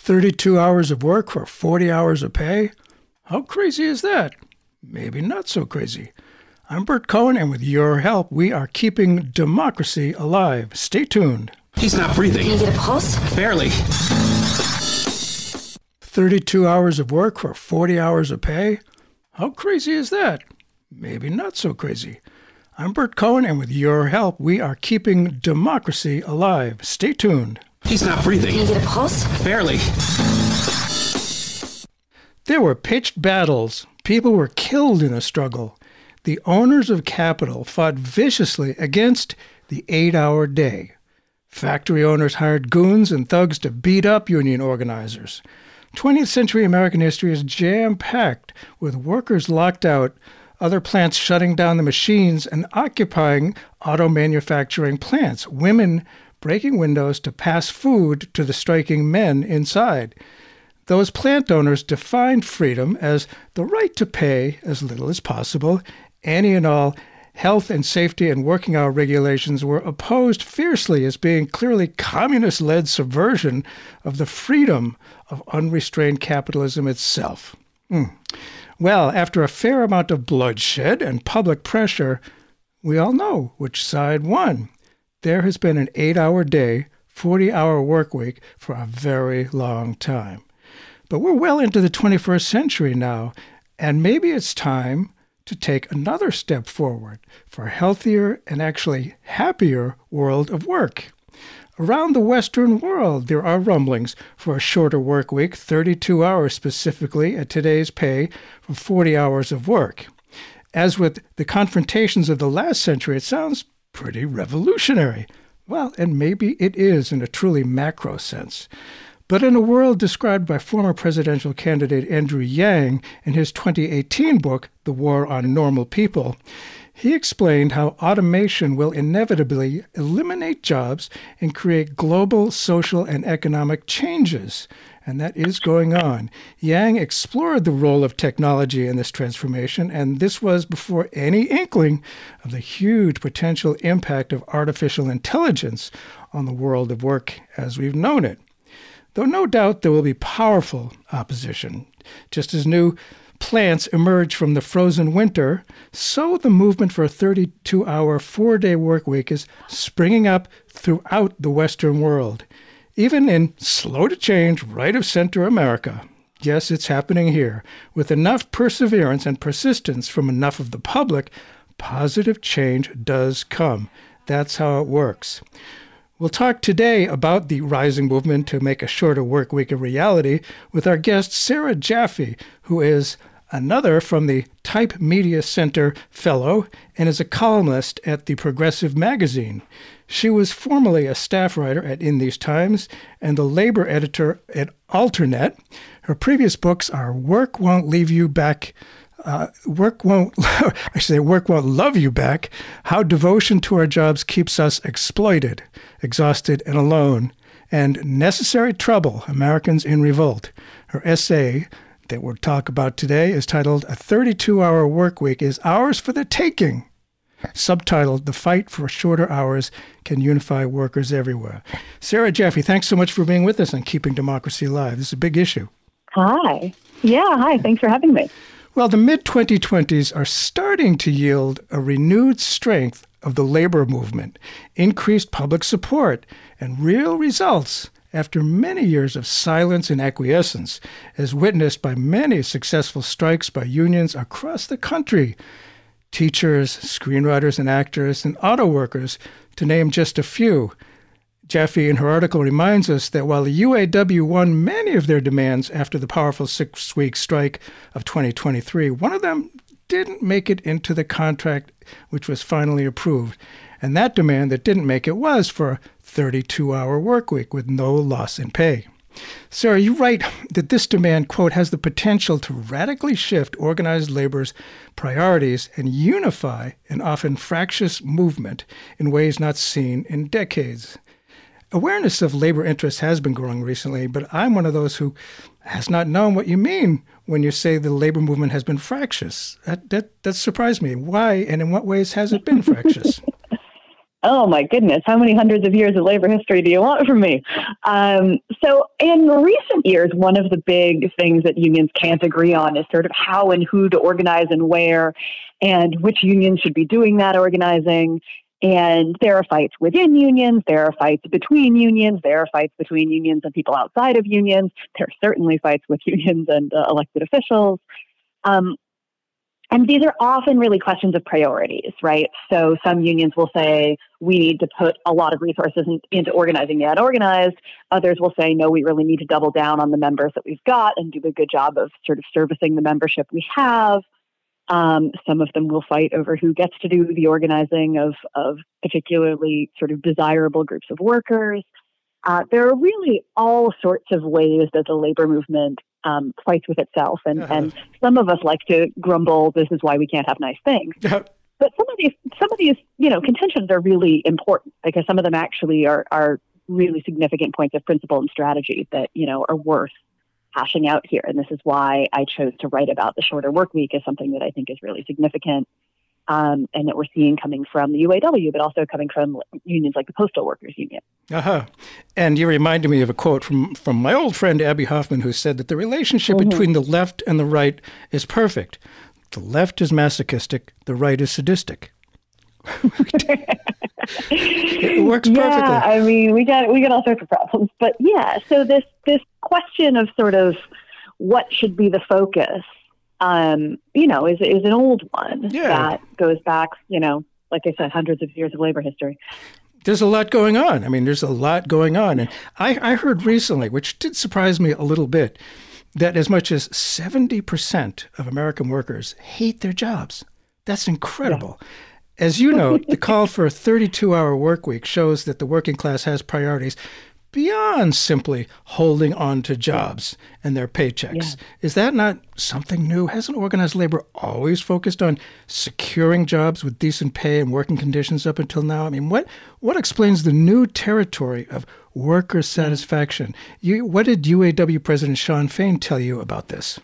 32 hours of work for 40 hours of pay? How crazy is that? Maybe not so crazy. I'm Bert Cohen, and with your help, we are keeping democracy alive. Stay tuned. He's not breathing. Can you get a pulse? Barely. 32 hours of work for 40 hours of pay? How crazy is that? Maybe not so crazy. I'm Bert Cohen, and with your help, we are keeping democracy alive. Stay tuned. He's not breathing. Can you get a pulse? Barely. There were pitched battles. People were killed in a struggle. The owners of capital fought viciously against the 8-hour day. Factory owners hired goons and thugs to beat up union organizers. 20th century American history is jam-packed with workers locked out, other plants shutting down the machines and occupying auto manufacturing plants, women breaking windows to pass food to the striking men inside. Those plant owners defined freedom as the right to pay as little as possible. Any and all health and safety and working hour regulations were opposed fiercely as being clearly communist-led subversion of the freedom of unrestrained capitalism itself. Well, after a fair amount of bloodshed and public pressure, we all know which side won. There has been an 8-hour day, 40-hour work week for a very long time. But we're well into the 21st century now, and maybe it's time to take another step forward for a healthier and actually happier world of work. Around the Western world, there are rumblings for a shorter work week, 32 hours specifically at today's pay for 40 hours of work. As with the confrontations of the last century, it sounds pretty revolutionary. Well, and maybe it is in a truly macro sense. But in a world described by former presidential candidate Andrew Yang in his 2018 book, The War on Normal People, he explained how automation will inevitably eliminate jobs and create global social and economic changes. And that is going on. Yang explored the role of technology in this transformation, and this was before any inkling of the huge potential impact of artificial intelligence on the world of work as we've known it. Though no doubt there will be powerful opposition. Just as new plants emerge from the frozen winter, so the movement for a 32-hour, 4-day work week is springing up throughout the Western world, even in slow-to-change, right-of-center America. Yes, it's happening here. With enough perseverance and persistence from enough of the public, positive change does come. That's how it works. We'll talk today about the rising movement to make a shorter work week a reality with our guest, Sarah Jaffe, who is another from the Type Media Center Fellow and is a columnist at the Progressive magazine. She was formerly a staff writer at In These Times and the labor editor at Alternet. Her previous books are Work Won't Leave You Back, Work Won't Love You Back, How Devotion to Our Jobs Keeps Us Exploited, Exhausted, and Alone, and Necessary Trouble, Americans in Revolt. Her essay that we'll talk about today is titled A 32-Hour Work Week is Ours for the Taking, subtitled The Fight for Shorter Hours Can Unify Workers Everywhere. Sarah Jaffe, thanks so much for being with us on Keeping Democracy Alive. This is a big issue. Hi. Yeah, hi. Thanks for having me. Well, the mid-2020s are starting to yield a renewed strength of the labor movement, increased public support, and real results after many years of silence and acquiescence, as witnessed by many successful strikes by unions across the country. Teachers, screenwriters and actors, and auto workers, to name just a few. Jaffe, in her article, reminds us that while the UAW won many of their demands after the powerful 6-week strike of 2023, one of them didn't make it into the contract which was finally approved. And that demand that didn't make it was for a 32-hour work week with no loss in pay. Sarah, you write that this demand, quote, has the potential to radically shift organized labor's priorities and unify an often fractious movement in ways not seen in decades. Awareness of labor interests has been growing recently, but I'm one of those who has not known what you mean when you say the labor movement has been fractious. That surprised me. Why and in what ways has it been fractious? Oh my goodness, how many hundreds of years of labor history do you want from me? So in recent years, one of the big things that unions can't agree on is sort of how and who to organize and where, and which unions should be doing that organizing. And there are fights within unions, there are fights between unions, there are fights between unions and people outside of unions. There are certainly fights with unions and elected officials. And these are often really questions of priorities, right? So some unions will say, we need to put a lot of resources into organizing the unorganized. Others will say, no, we really need to double down on the members that we've got and do a good job of sort of servicing the membership we have. Some of them will fight over who gets to do the organizing of particularly sort of desirable groups of workers. There are really all sorts of ways that the labor movement fights with itself. And some of us like to grumble, this is why we can't have nice things. But some of these, contentions are really important because some of them actually are really significant points of principle and strategy that, are worth hashing out here. And this is why I chose to write about the shorter work week as something that I think is really significant. And that we're seeing coming from the UAW, but also coming from unions like the Postal Workers Union. And you reminded me of a quote from my old friend Abby Hoffman, who said that the relationship between the left and the right is perfect. The left is masochistic, the right is sadistic. It works perfectly. Yeah, I mean, we got all sorts of problems. But yeah, so this question of sort of what should be the focus, is an old one that goes back, like I said, hundreds of years of labor history. There's a lot going on. And I heard recently, which did surprise me a little bit, that as much as 70% of American workers hate their jobs. That's incredible. Yeah. As you know, the call for a 32-hour work week shows that the working class has priorities beyond simply holding on to jobs and their paychecks. Yeah. Is that not something new? Hasn't organized labor always focused on securing jobs with decent pay and working conditions up until now? I mean, what explains the new territory of worker satisfaction? What did UAW President Shawn Fain tell you about this?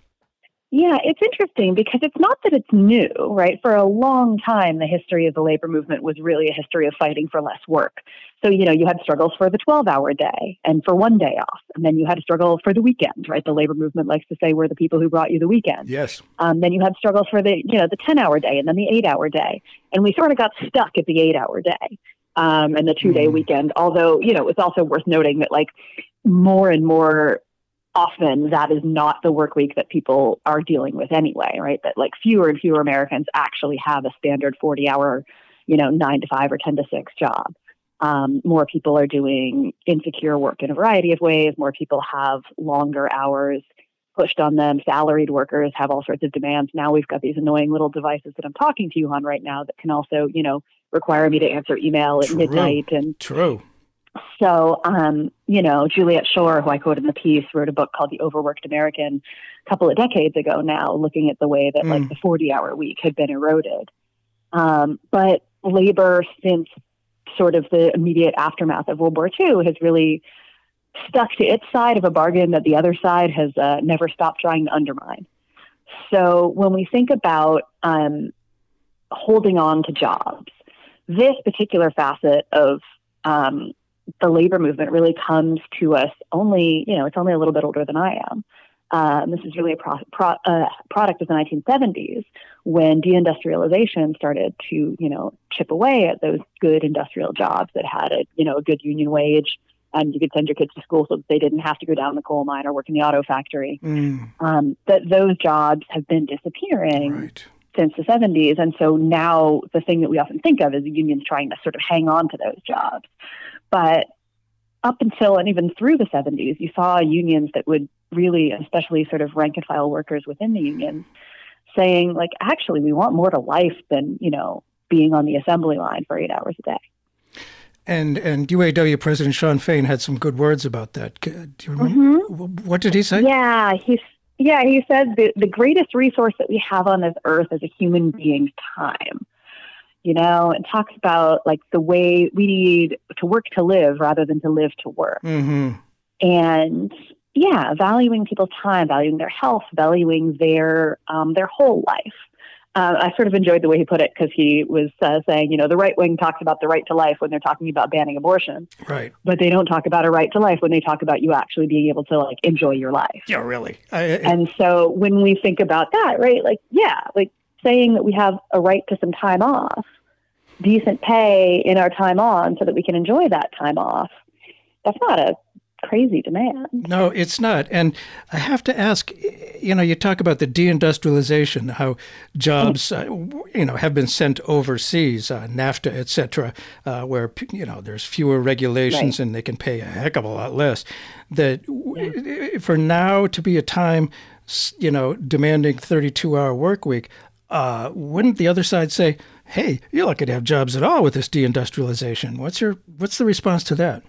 Yeah, it's interesting because it's not that it's new, right? For a long time, the history of the labor movement was really a history of fighting for less work. So, you had struggles for the 12-hour day and for one day off. And then you had a struggle for the weekend, right? The labor movement likes to say we're the people who brought you the weekend. Yes. Then you had struggles for the 10-hour day and then the 8-hour day. And we sort of got stuck at the 8-hour day and the 2-day weekend. Although, it's also worth noting that more and more often that is not the work week that people are dealing with anyway, right? That fewer and fewer Americans actually have a standard 40-hour, 9 to 5 or 10 to 6 job. More people are doing insecure work in a variety of ways. More people have longer hours pushed on them. Salaried workers have all sorts of demands. Now we've got these annoying little devices that I'm talking to you on right now that can also, require me to answer email at midnight. True. So, Juliet Schor, who I quote in the piece, wrote a book called The Overworked American a couple of decades ago now, looking at the way that the 40-hour week had been eroded. But labor, since sort of the immediate aftermath of World War II, has really stuck to its side of a bargain that the other side has never stopped trying to undermine. So when we think about holding on to jobs, this particular facet of the labor movement really comes to us it's only a little bit older than I am. This is really a product of the 1970s when deindustrialization started to, chip away at those good industrial jobs that had a good union wage and you could send your kids to school so that they didn't have to go down the coal mine or work in the auto factory. That those jobs have been disappearing since the 70s. And so now the thing that we often think of is the unions trying to sort of hang on to those jobs. But up until and even through the 70s, you saw unions that would really, especially sort of rank and file workers within the unions, saying actually, we want more to life than, being on the assembly line for 8 hours a day. And UAW President Shawn Fain had some good words about that. Do you remember? What did he say? Yeah, he said the greatest resource that we have on this earth is a human being's time. And talks about the way we need to work to live rather than to live to work. And valuing people's time, valuing their health, valuing their whole life. I sort of enjoyed the way he put it because he was saying, the right wing talks about the right to life when they're talking about banning abortion. Right. But they don't talk about a right to life when they talk about you actually being able to enjoy your life. Yeah, really. And so when we think about that, right, saying that we have a right to some time off, decent pay in our time on so that we can enjoy that time off, that's not a crazy demand. No, it's not. And I have to ask, you talk about the deindustrialization, how jobs, have been sent overseas, NAFTA, et cetera, where, there's fewer regulations and they can pay a heck of a lot less. That for now to be a time, demanding 32-hour work week, wouldn't the other side say, hey, you're lucky to have jobs at all with this deindustrialization? What's the response to that?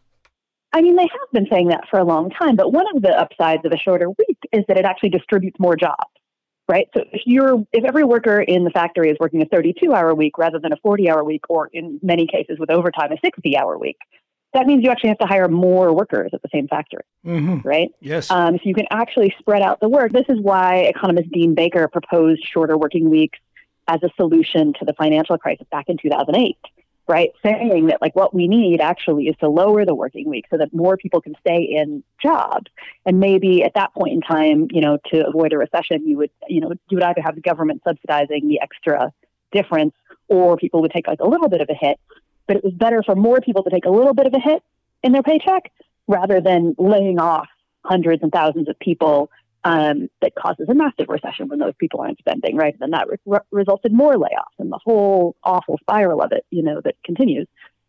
I mean, they have been saying that for a long time, but one of the upsides of a shorter week is that it actually distributes more jobs, right? So if every worker in the factory is working a 32-hour week rather than a 40-hour week, or in many cases with overtime, a 60-hour week, that means you actually have to hire more workers at the same factory, right? Yes. So you can actually spread out the work. This is why economist Dean Baker proposed shorter working weeks as a solution to the financial crisis back in 2008. Right, saying that what we need actually is to lower the working week so that more people can stay in jobs, and maybe at that point in time, to avoid a recession, you would either have the government subsidizing the extra difference, or people would take a little bit of a hit. But it was better for more people to take a little bit of a hit in their paycheck rather than laying off hundreds and thousands of people. That causes a massive recession when those people aren't spending, right? Then that results in more layoffs and the whole awful spiral of it, that continues.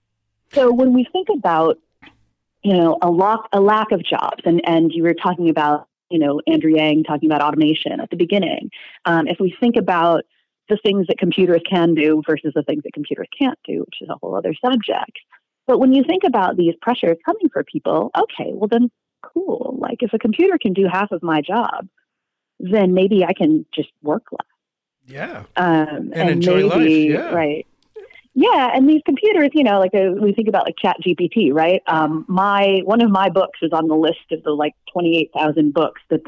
So when we think about, a lack of jobs, and you were talking about, Andrew Yang talking about automation at the beginning. If we think about the things that computers can do versus the things that computers can't do, which is a whole other subject. But when you think about these pressures coming for people, okay, well then, cool. If a computer can do half of my job, then maybe I can just work less. Yeah. And enjoy life. Yeah. Right. Yeah. And these computers, we think about ChatGPT, right? One of my books is on the list of the 28,000 books that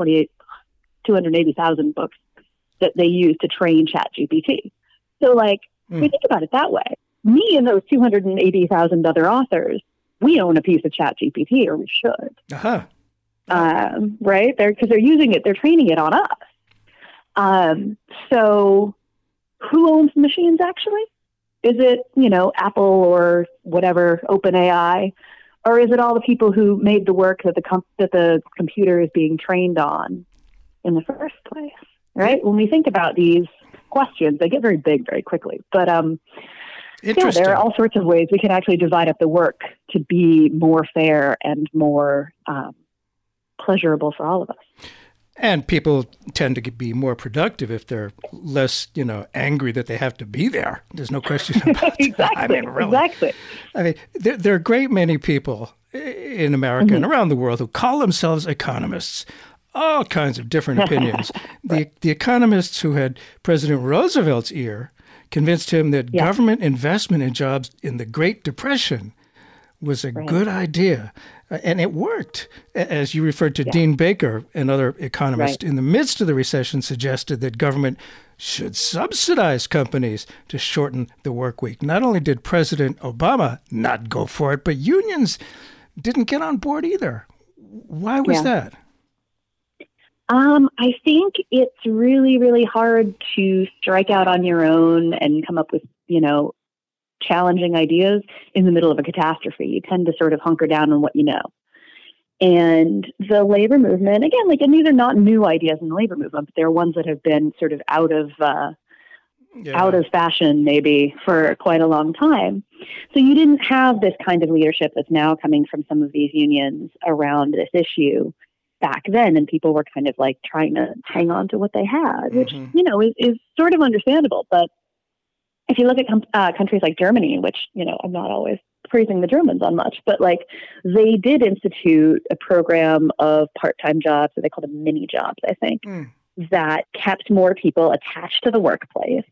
280,000 books that they use to train ChatGPT. So we think about it that way. Me and those 280,000 other authors, we own a piece of ChatGPT, or we should. Right? Because they're using it, they're training it on us. So who owns the machines actually? Is it, Apple or whatever, OpenAI? Or is it all the people who made the work that the computer is being trained on in the first place? Right? When we think about these questions, they get very big very quickly. But there are all sorts of ways we can actually divide up the work to be more fair and more pleasurable for all of us. And people tend to be more productive if they're less, angry that they have to be there. There's no question about exactly. that. I mean, really. Exactly. I mean, there are a great many people in America and around the world who call themselves economists. All kinds of different opinions. The economists who had President Roosevelt's ear convinced him that government investment in jobs in the Great Depression was a good idea. And it worked. As you referred to, Dean Baker, another economist, in the midst of the recession suggested that government should subsidize companies to shorten the work week. Not only did President Obama not go for it, but unions didn't get on board either. Why was that? I think it's really, really hard to strike out on your own and come up with, challenging ideas in the middle of a catastrophe. You tend to sort of hunker down on what you know. And the labor movement, again, and these are not new ideas in the labor movement, but they're ones that have been sort of out of fashion maybe for quite a long time. So you didn't have this kind of leadership that's now coming from some of these unions around this issue back then, and people were kind of trying to hang on to what they had, which, is sort of understandable. But if you look at countries like Germany, which, I'm not always praising the Germans on much, but they did institute a program of part-time jobs, or they called them mini jobs, I think, that kept more people attached to the workplace,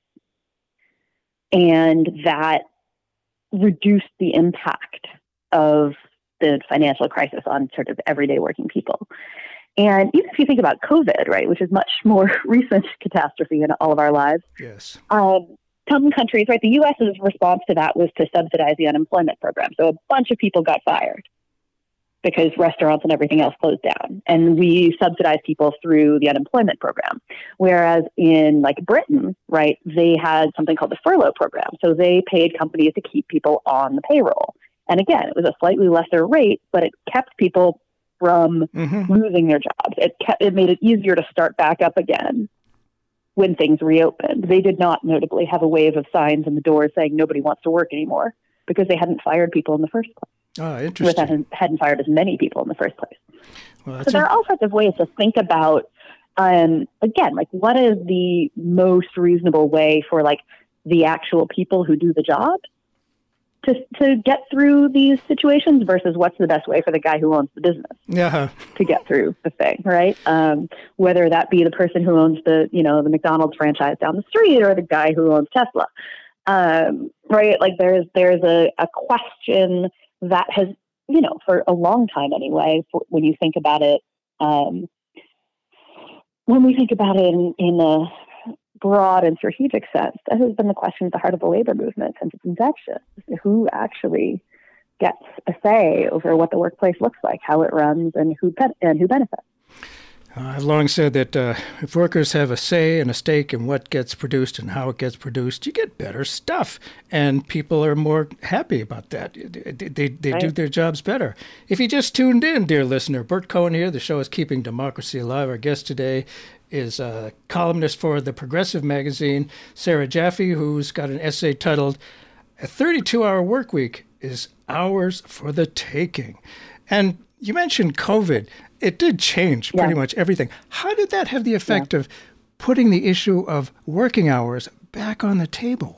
and that reduced the impact of the financial crisis on sort of everyday working people. And even if you think about COVID, right, which is much more recent catastrophe in all of our lives, Yes. Some countries, right, the U.S.'s response to that was to subsidize the unemployment program. So a bunch of people got fired because restaurants and everything else closed down. And we subsidized people through the unemployment program. Whereas in like Britain, right, they had something called the furlough program. So they paid companies to keep people on the payroll. And again, it was a slightly lesser rate, but it kept people from losing their jobs. It made it easier to start back up again when things reopened. They did not notably have a wave of signs in the doors saying nobody wants to work anymore because they hadn't fired people in the first place. Oh, interesting. Hadn't fired as many people in the first place. Well, so there are all sorts of ways to think about, again, like what is the most reasonable way for like the actual people who do the job to get through these situations versus what's the best way for the guy who owns the business to get through the thing, right? Whether that be the person who owns the McDonald's franchise down the street or the guy who owns Tesla, right? Like there's a question that has, for a long time anyway, when you think about it, when we think about it in a broad and strategic sense, that has been the question at the heart of the labor movement since its inception. Who actually gets a say over what the workplace looks like, how it runs, and who benefits? I've long said that if workers have a say and a stake in what gets produced and how it gets produced, you get better stuff, and people are more happy about that. They do their jobs better. If you just tuned in, dear listener, Bert Cohen here. The show is Keeping Democracy Alive. Our guest today is a columnist for the Progressive magazine, Sarah Jaffe, who's got an essay titled "A 32-Hour Work Week is Ours for the Taking." And you mentioned COVID. It did change pretty much everything. How did that have the effect of putting the issue of working hours back on the table?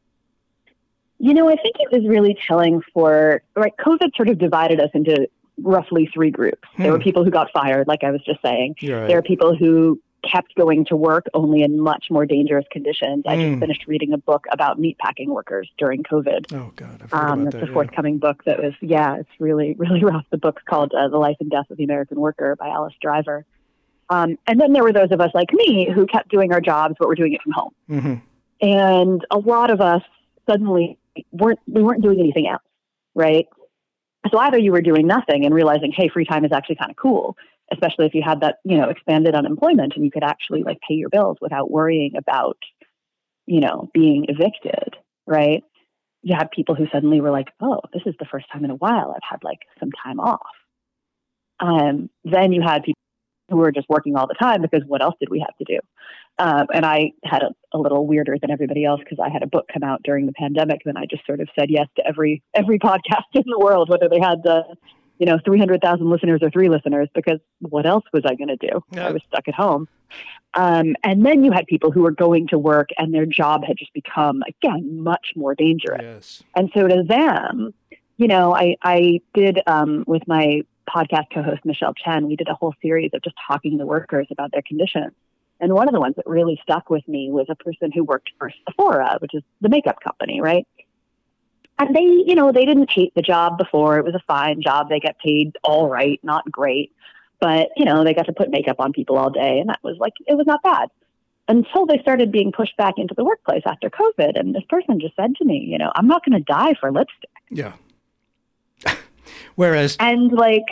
I think it was really telling COVID sort of divided us into roughly three groups. There were people who got fired, like I was just saying. Right. There are people who kept going to work, only in much more dangerous conditions. I just finished reading a book about meatpacking workers during COVID. Oh, God. I've heard about that. It's a forthcoming book that was, it's really, really rough. The book's called The Life and Death of the American Worker by Alice Driver. And then there were those of us like me who kept doing our jobs, but were doing it from home. Mm-hmm. And a lot of us suddenly weren't doing anything else, right? So either you were doing nothing and realizing, hey, free time is actually kind of cool, especially if you had that, expanded unemployment and you could actually like pay your bills without worrying about, being evicted, right? You had people who suddenly were like, oh, this is the first time in a while I've had like some time off. Then you had people who were just working all the time because what else did we have to do? And I had a little weirder than everybody else because I had a book come out during the pandemic. Then I just sort of said yes to every podcast in the world, whether they had 300,000 listeners or 3 listeners, because what else was I going to do? I was stuck at home. And then you had people who were going to work and their job had just become, again, much more dangerous. Yes. And so to them, I did, with my podcast co-host, Michelle Chen, we did a whole series of just talking to workers about their conditions. And one of the ones that really stuck with me was a person who worked for Sephora, which is the makeup company, right? And they didn't hate the job before. It was a fine job. They get paid all right, not great. But, they got to put makeup on people all day. And that was it was not bad until they started being pushed back into the workplace after COVID. And this person just said to me, I'm not going to die for lipstick. Yeah. Whereas. And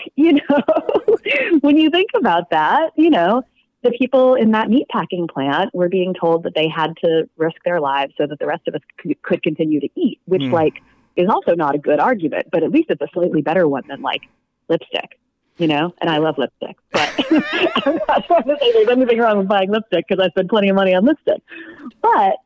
when you think about that, the people in that meatpacking plant were being told that they had to risk their lives so that the rest of us could continue to eat, which is also not a good argument, but at least it's a slightly better one than lipstick, and I love lipstick, but I'm not trying to say there's anything wrong with buying lipstick because I spend plenty of money on lipstick, but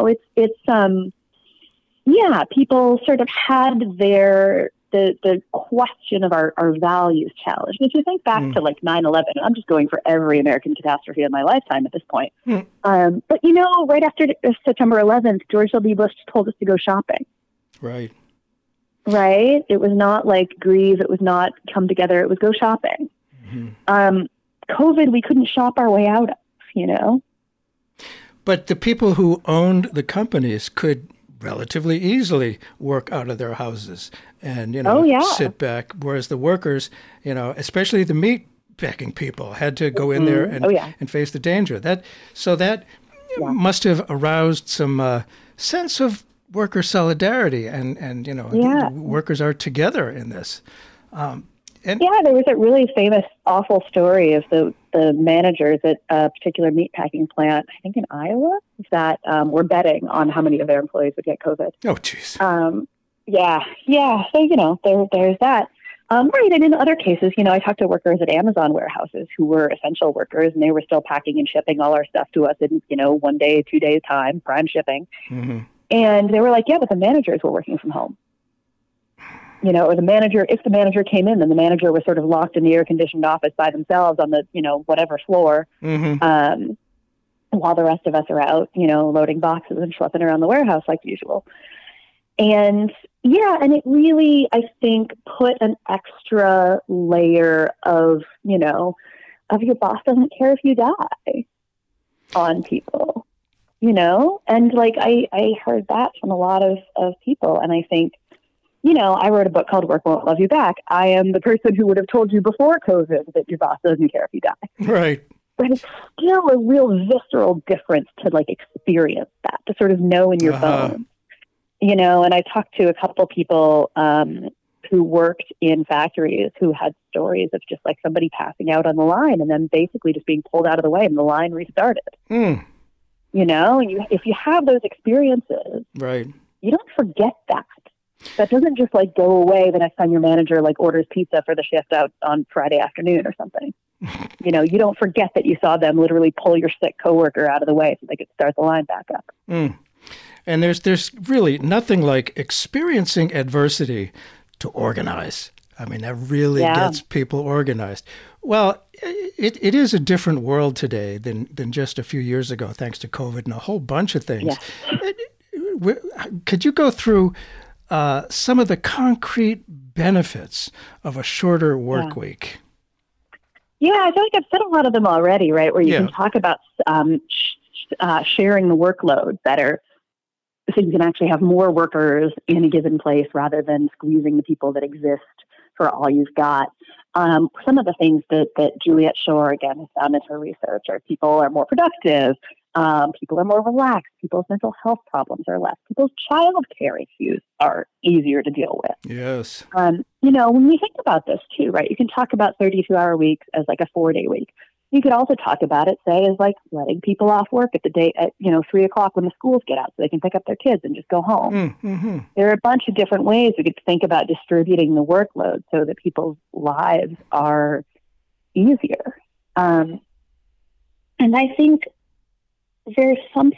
people sort of had the question of our values challenged. If you think back to 9/11, I'm just going for every American catastrophe in my lifetime at this point. But right after September 11th, George W. Bush told us to go shopping. Right. Right. It was not grieve. It was not come together. It was go shopping. Mm-hmm. COVID, we couldn't shop our way out of, But the people who owned the companies could relatively easily work out of their houses and, sit back. Whereas the workers, especially the meat meatpacking people had to go in there and face the danger. That must have aroused some sense of worker solidarity, and workers are together in this. There was a really famous, awful story of the managers at a particular meatpacking plant, I think in Iowa, that were betting on how many of their employees would get COVID. Oh, jeez. So, there's that. Right. And in other cases, I talked to workers at Amazon warehouses who were essential workers, and they were still packing and shipping all our stuff to us in, 1 day, 2 days time, prime shipping. Mm-hmm. And they were like, yeah, but the managers were working from home. Or the manager, if the manager came in, then the manager was sort of locked in the air-conditioned office by themselves on the, whatever floor, while the rest of us are out, loading boxes and schlepping around the warehouse like usual. And it really, I think, put an extra layer of your boss doesn't care if you die on people, and like, I heard that from a lot of people. And I think, I wrote a book called Work Won't Love You Back. I am the person who would have told you before COVID that your boss doesn't care if you die. Right. But it's still a real visceral difference to like experience that, to sort of know in your bones. And I talked to a couple people who worked in factories who had stories of just like somebody passing out on the line and then basically just being pulled out of the way and the line restarted. Mm. And if you have those experiences, right, you don't forget that. That doesn't just like go away the next time your manager like orders pizza for the shift out on Friday afternoon or something. You don't forget that you saw them literally pull your sick coworker out of the way so they could start the line back up. Mm. And there's really nothing like experiencing adversity to organize. I mean, that really gets people organized. Well, it is a different world today than just a few years ago, thanks to COVID and a whole bunch of things. Yeah. Could you go through some of the concrete benefits of a shorter work week? Yeah, I feel like I've said a lot of them already, right? Where you can talk about sharing the workload better, so you can actually have more workers in a given place rather than squeezing the people that exist for all you've got. Some of the things that Juliet Schor, again, has found in her research are people are more productive, people are more relaxed, people's mental health problems are less, people's childcare issues are easier to deal with. Yes. When we think about this too, right, you can talk about 32-hour weeks as like a 4-day week. You could also talk about it, say, as like letting people off work at 3 o'clock when the schools get out so they can pick up their kids and just go home. Mm-hmm. There are a bunch of different ways we could think about distributing the workload so that people's lives are easier. And I think there's some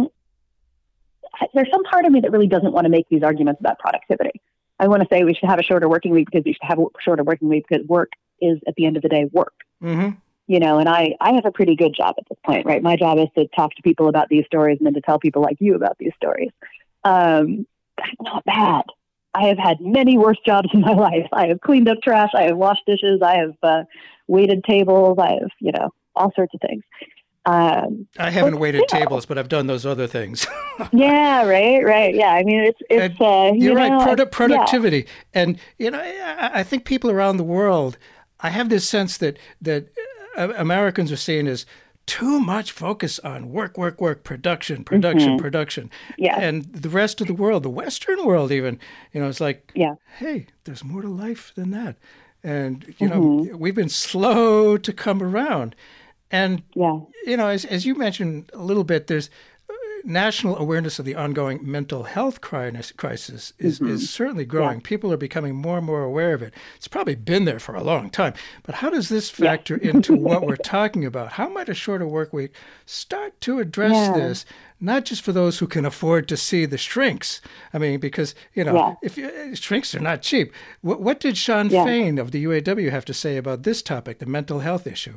part of me that really doesn't want to make these arguments about productivity. I want to say we should have a shorter working week because we should have a shorter working week because work is, at the end of the day, work. Mm-hmm. And I have a pretty good job at this point, right? My job is to talk to people about these stories and then to tell people like you about these stories. That's not bad. I have had many worse jobs in my life. I have cleaned up trash. I have washed dishes. I have waited tables. I have, all sorts of things. I haven't waited tables, but I've done those other things. Yeah, right. Yeah, I mean, it's you're right, productivity. And, I think people around the world, I have this sense that Americans are seeing as too much focus on work, production. Yeah. And the rest of the world, the Western world even, it's like, hey, there's more to life than that. And, we've been slow to come around. And, as you mentioned a little bit, there's national awareness of the ongoing mental health crisis is certainly growing. Yeah. People are becoming more and more aware of it. It's probably been there for a long time. But how does this factor into what we're talking about? How might a shorter work week start to address this, not just for those who can afford to see the shrinks? I mean, because, if shrinks are not cheap. What did Shawn Fain of the UAW have to say about this topic, the mental health issue?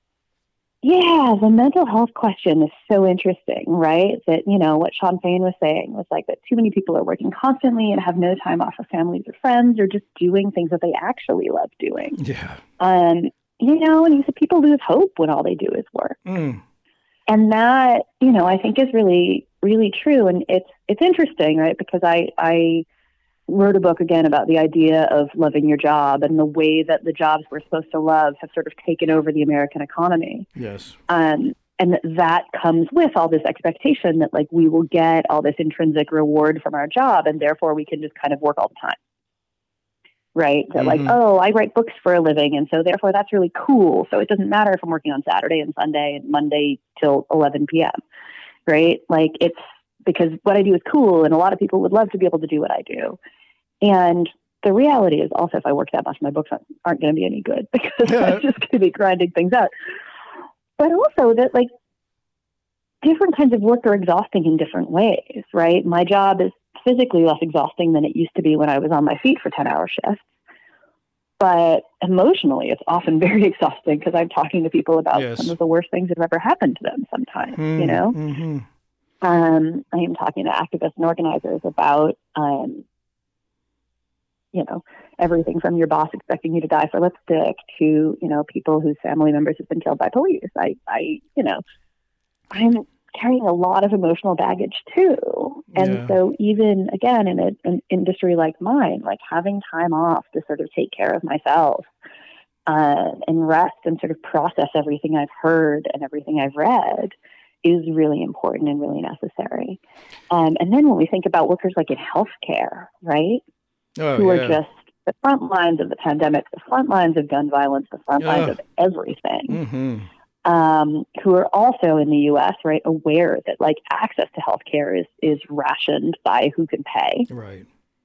Yeah, the mental health question is so interesting, right? That, what Shawn Fain was saying was like that too many people are working constantly and have no time off for families or friends or just doing things that they actually love doing. Yeah. And he said people lose hope when all they do is work. Mm. And that, I think is really, really true. And it's interesting, right? Because I wrote a book again about the idea of loving your job and the way that the jobs we're supposed to love have sort of taken over the American economy. Yes. And that comes with all this expectation that like we will get all this intrinsic reward from our job, and therefore we can just kind of work all the time. Right? That like, oh, I write books for a living, and so therefore that's really cool. So it doesn't matter if I'm working on Saturday and Sunday and Monday till 11 p.m. Right? Like it's because what I do is cool, and a lot of people would love to be able to do what I do. And the reality is also, if I work that much, my books aren't going to be any good because I'm just going to be grinding things out. But also that like different kinds of work are exhausting in different ways, right? My job is physically less exhausting than it used to be when I was on my feet for 10-hour shifts. But emotionally, it's often very exhausting because I'm talking to people about some of the worst things that have ever happened to them sometimes, you know? I am talking to activists and organizers about, you know, everything from your boss expecting you to die for lipstick to, you know, people whose family members have been killed by police. You know, I'm carrying a lot of emotional baggage too. And so even again, in an industry like mine, like having time off to sort of take care of myself and rest and sort of process everything I've heard and everything I've read is really important and really necessary. And then when we think about workers like in healthcare, right? Who are just the front lines of the pandemic, the front lines of gun violence, the front lines of everything, who are also in the U.S., right, aware that like access to healthcare is rationed by who can pay. Right.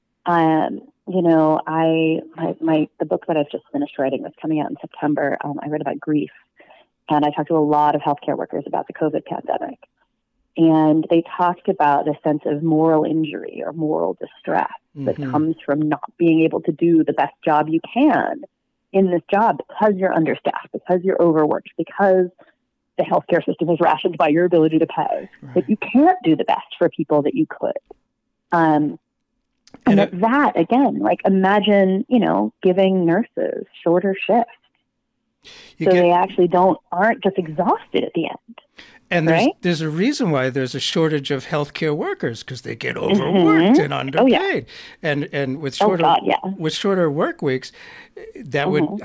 You know, the book that I've just finished writing that's coming out in September, I read about grief, and I talked to a lot of healthcare workers about the COVID pandemic. And they talked about the sense of moral injury or moral distress that comes from not being able to do the best job you can in this job because you're understaffed, because you're overworked, because the healthcare system is rationed by your ability to pay. Right. That you can't do the best for people that you could. And that, again, like imagine, you know, giving nurses shorter shifts. They actually aren't just exhausted at the end. And there's a reason why there's a shortage of healthcare workers because they get overworked and underpaid. And with shorter work weeks, that would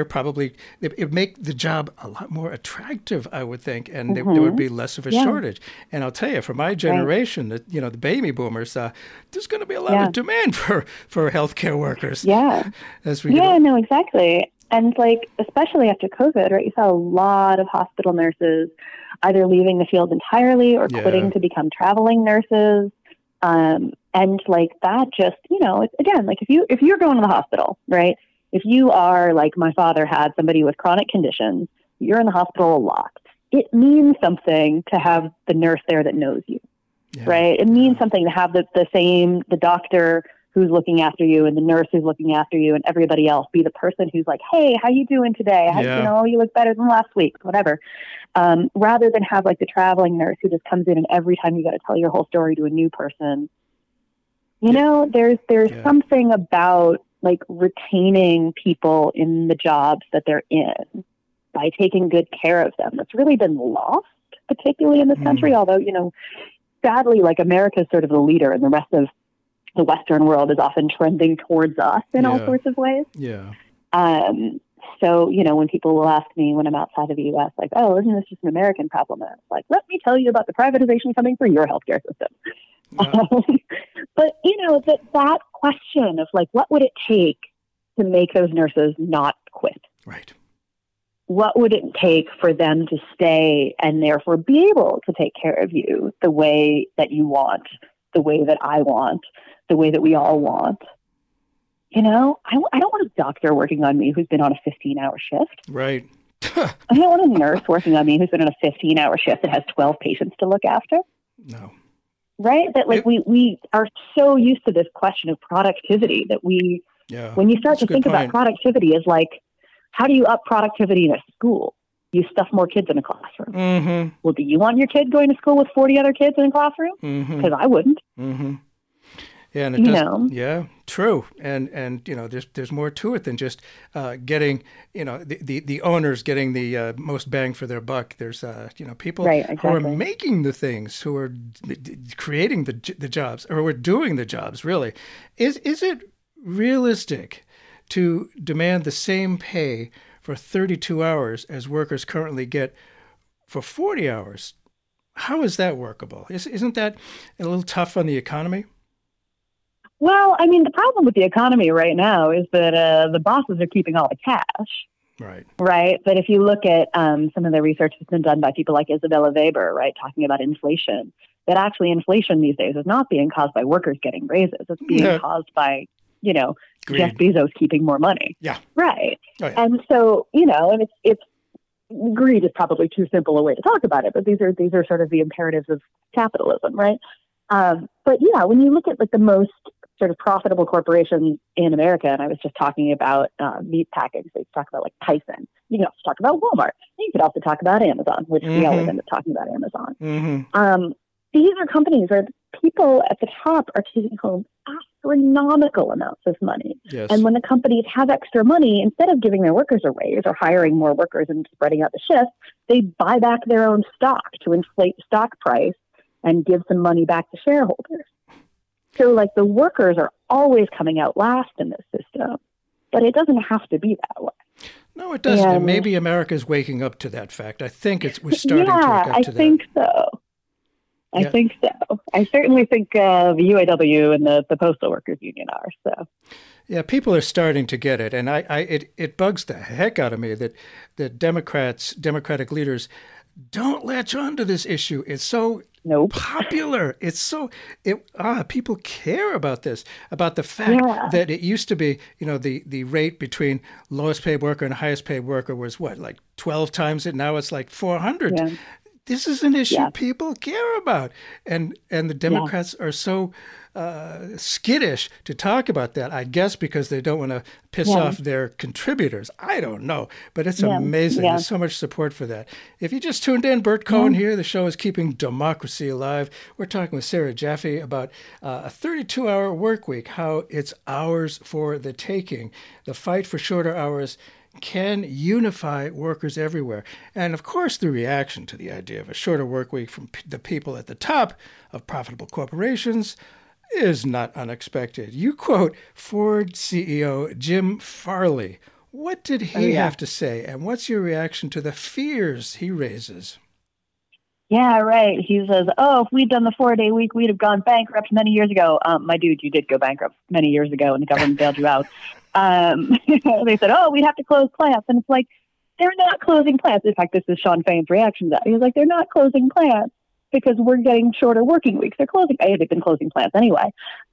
it make the job a lot more attractive, I would think, and there would be less of a shortage. And I'll tell you, for my generation, the baby boomers, there's going to be a lot of demand for healthcare workers. Yeah. No, exactly. And like, especially after COVID, right, you saw a lot of hospital nurses either leaving the field entirely or quitting to become traveling nurses. And like that just, you know, it's, again, like if you're going to the hospital, right, if you are like my father had somebody with chronic conditions, you're in the hospital a lot. It means something to have the nurse there that knows you, right? It means something to have the doctor who's looking after you and the nurse who's looking after you and everybody else be the person who's like, hey, how you doing today? You know, you look better than last week, whatever. Rather than have like the traveling nurse who just comes in and every time you got to tell your whole story to a new person. You know, there's something about like retaining people in the jobs that they're in by taking good care of them. That's really been lost, particularly in this country. Although, you know, sadly, like America's sort of the leader and the rest of the Western world is often trending towards us in all sorts of ways. So, you know, when people will ask me when I'm outside of the U.S., like, oh, isn't this just an American problem? And it's like, let me tell you about the privatization coming for your healthcare system. But, you know, that question of like, what would it take to make those nurses not quit? Right. What would it take for them to stay and therefore be able to take care of you the way that you want, the way that I want, the way that we all want? You know, I don't want a doctor working on me who's been on a 15-hour shift. Right. I don't want a nurse working on me who's been on a 15-hour shift that has 12 patients to look after. No. Right? That like we are so used to this question of productivity that when you start to think about productivity as like, how do you up productivity in a school? You stuff more kids in a classroom. Well, do you want your kid going to school with 40 other kids in a classroom? Because I wouldn't. Yeah, and it you does. know? Yeah, true. And there's more to it than just getting the owners getting the most bang for their buck. There's people Right, who are exactly. making the things, who are creating the jobs, or who are doing the jobs. Really, is it realistic to demand the same pay for 32 hours as workers currently get for 40 hours? How is that workable? Isn't that a little tough on the economy? Well, I mean, the problem with the economy right now is that the bosses are keeping all the cash, Right. right? But if you look at some of the research that's been done by people like Isabella Weber, right, talking about inflation, that actually inflation these days is not being caused by workers getting raises. It's being caused by, Jeff Greed. Bezos keeping more money. Yeah. Right. Oh, yeah. And so, and it's greed is probably too simple a way to talk about it, but these are sort of the imperatives of capitalism, right? But yeah, when you look at like the most sort of profitable corporations in America, and I was just talking about meat packing, so you talk about like Tyson. You can also talk about Walmart. You could also talk about Amazon, which we always end up talking about Amazon. Mm-hmm. These are companies where people at the top are taking home astronomical amounts of money. Yes. And when the companies have extra money, instead of giving their workers a raise or hiring more workers and spreading out the shifts, they buy back their own stock to inflate the stock price and give some money back to shareholders. So like the workers are always coming out last in this system, but it doesn't have to be that way. No, it doesn't. And maybe America's waking up to that fact. I think we're starting to wake up to that. I think so. I think so. I certainly think the UAW and the Postal Workers Union are. So, yeah, people are starting to get it, and it bugs the heck out of me that Democratic leaders don't latch on to this issue. It's so popular. It's so people care about this, about the fact that it used to be, the rate between lowest paid worker and highest paid worker was what, like 12 times it. Now it's like 400. Yeah. This is an issue people care about, and the Democrats are so skittish to talk about that. I guess because they don't want to piss off their contributors. I don't know, but it's amazing. There's so much support for that. If you just tuned in, Bert Cohen here. The show is Keeping Democracy Alive. We're talking with Sarah Jaffe about a 32-hour work week, how it's ours for the taking. The fight for shorter hours can unify workers everywhere. And of course, the reaction to the idea of a shorter work week from the people at the top of profitable corporations is not unexpected. You quote Ford CEO Jim Farley. What did he have to say? And what's your reaction to the fears he raises? Yeah, right. He says, if we'd done the 4-day week, we'd have gone bankrupt many years ago. My dude, you did go bankrupt many years ago and the government bailed you out. They said, we'd have to close plants. And it's like, they're not closing plants. In fact, this is Sean Fain's reaction to that. He was like, they're not closing plants because we're getting shorter working weeks. They're closing. They've been closing plants anyway.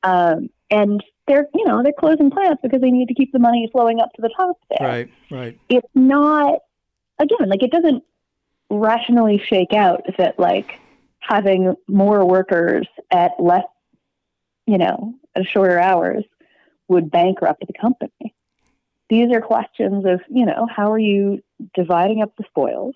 And they're closing plants because they need to keep the money flowing up to the top there. Right. It's not, again, like it doesn't rationally shake out that like having more workers at less, at shorter hours would bankrupt the company. These are questions of, how are you dividing up the spoils?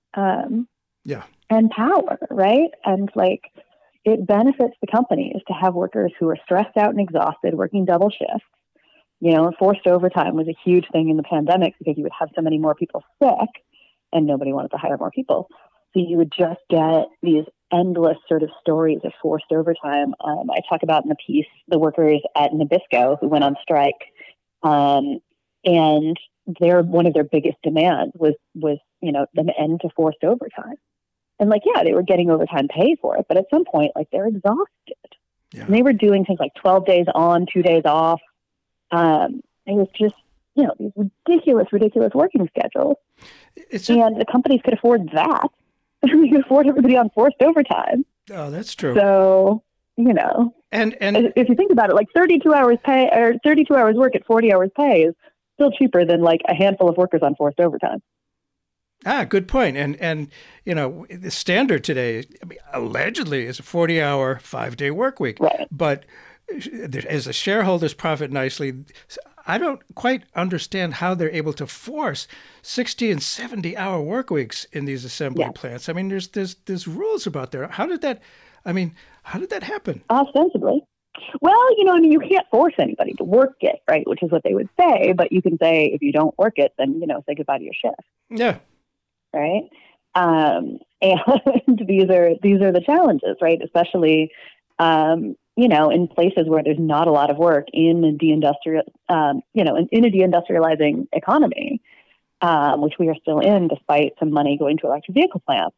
And power, right? And like it benefits the companies to have workers who are stressed out and exhausted, working double shifts. Forced overtime was a huge thing in the pandemic because you would have so many more people sick and nobody wanted to hire more people. So you would just get these endless sort of stories of forced overtime. I talk about in the piece the workers at Nabisco who went on strike, and one of their biggest demands was an end to forced overtime. And like, they were getting overtime pay for it, but at some point, like they're exhausted. Yeah. And they were doing things like 12 days on, 2 days off. It was just these ridiculous working schedules. And the companies could afford that. We could afford everybody on forced overtime. Oh, that's true. So, and if you think about it, like 32 hours pay or 32 hours work at 40 hours pay is still cheaper than like a handful of workers on forced overtime. Good point. And the standard today, allegedly, is a 40-hour, 5-day work week. Right. But as the shareholders profit nicely, I don't quite understand how they're able to force 60 and 70-hour work weeks in these assembly plants. I mean, there's rules about there. How did that happen? Ostensibly. Well, I mean, you can't force anybody to work it, right? Which is what they would say. But you can say, if you don't work it, then, say goodbye to your shift. Yeah. Right. And these are the challenges, right? Especially, in places where there's not a lot of work in a in a deindustrializing economy, which we are still in, despite some money going to electric vehicle plants.